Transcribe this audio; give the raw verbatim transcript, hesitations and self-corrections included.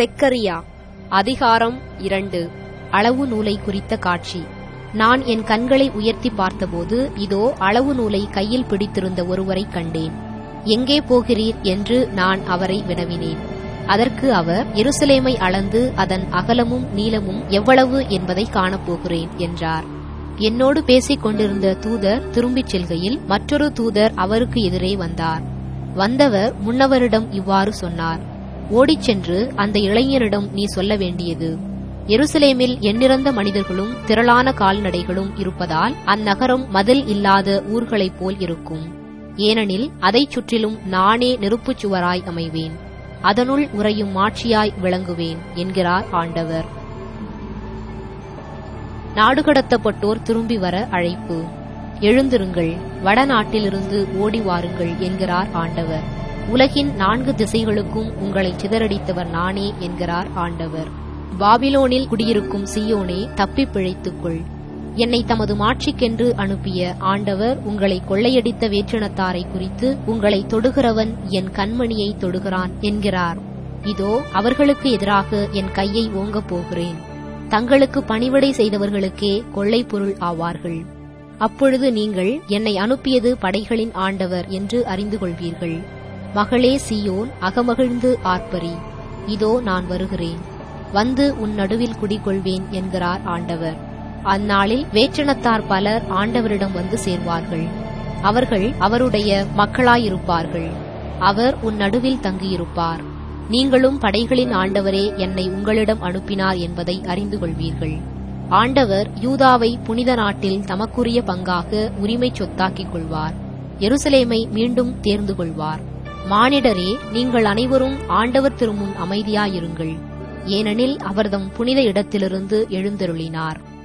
செக்கரியா அதிகாரம் இரண்டு. அளவு நூலை குறித்த காட்சி. நான் என் கண்களை உயர்த்தி பார்த்தபோது, இதோ அளவு நூலை கையில் பிடித்திருந்த ஒருவரைக் கண்டேன். எங்கே போகிறீர் என்று நான் அவரை வினவினேன். அதற்கு அவர், எருசலேமை அளந்து அதன் அகலமும் நீளமும் எவ்வளவு என்பதை காணப்போகிறேன் என்றார். என்னோடு பேசிக் கொண்டிருந்த தூதர் திரும்பிச் செல்கையில் மற்றொரு தூதர் அவருக்கு எதிரே வந்தார். வந்தவர் முன்னவரிடம் இவ்வாறு சொன்னார்: ஓடிச் சென்று அந்த இளைஞரிடம் நீ சொல்ல வேண்டியது, எருசலேமில் எண்ணிறந்த மனிதர்களும் திரளான கால்நடைகளும் இருப்பதால் அந்நகரம் மதில் இல்லாத ஊர்களைப் போல் இருக்கும். ஏனெனில் அதைச் சுற்றிலும் நானே நெருப்புச் சுவராய் அமைவேன், அதனுள் உறையும் மாட்சியாய் விளங்குவேன் என்கிறார் ஆண்டவர். நாடுகடத்தப்பட்டோர் திரும்பி வர அழைப்பு. எழுந்திருங்கள், வடநாட்டிலிருந்து ஓடி வாருங்கள் என்கிறார் ஆண்டவர். உலகின் நான்கு திசைகளுக்கும் உங்களை சிதறடித்தவர் நானே என்கிறார் ஆண்டவர். பாபிலோனில் குடியிருக்கும் சீயோனே, தப்பிப் பிழைத்துக்கொள். என்னை தமது மாட்சிக்கென்று அனுப்பிய ஆண்டவர் உங்களை கொள்ளையடித்த வேற்றினத்தாரை குறித்து, உங்களை தொடுகிறவன் என் கண்மணியை தொடுகிறான் என்கிறார். இதோ அவர்களுக்கு எதிராக என் கையை ஓங்கப் போகிறேன். தங்களுக்கு பணிவிடை செய்தவர்களுக்கே கொள்ளை பொருள் ஆவார்கள். அப்பொழுது நீங்கள் என்னை அனுப்பியது படைகளின் ஆண்டவர் என்று அறிந்து கொள்வீர்கள். மகளே சீயோன், அகமகிழ்ந்து ஆர்ப்பரி. இதோ நான் வருகிறேன், வந்து உன் நடுவில் குடிகொள்வேன் என்கிறார் ஆண்டவர். அந்நாளில் வேற்றினத்தார் பலர் ஆண்டவரிடம் வந்து சேர்வார்கள். அவர்கள் அவருடைய மக்களாயிருப்பார்கள். அவர் உன் நடுவில் தங்கியிருப்பார். நீங்களும் படைகளின் ஆண்டவரே என்னை உங்களிடம் அனுப்பினார் என்பதை அறிந்து கொள்வீர்கள். ஆண்டவர் யூதாவை புனித நாட்டில் தமக்குரிய பங்காக உரிமை சொத்தாக்கிக் கொள்வார். எருசலேமை மீண்டும் தேர்ந்து கொள்வார். மானிடரே, நீங்கள் அனைவரும் ஆண்டவர் திருமுன் அமைதியாயிருங்கள். ஏனெனில் அவர்தம் புனித இடத்திலிருந்து எழுந்தருளினார்.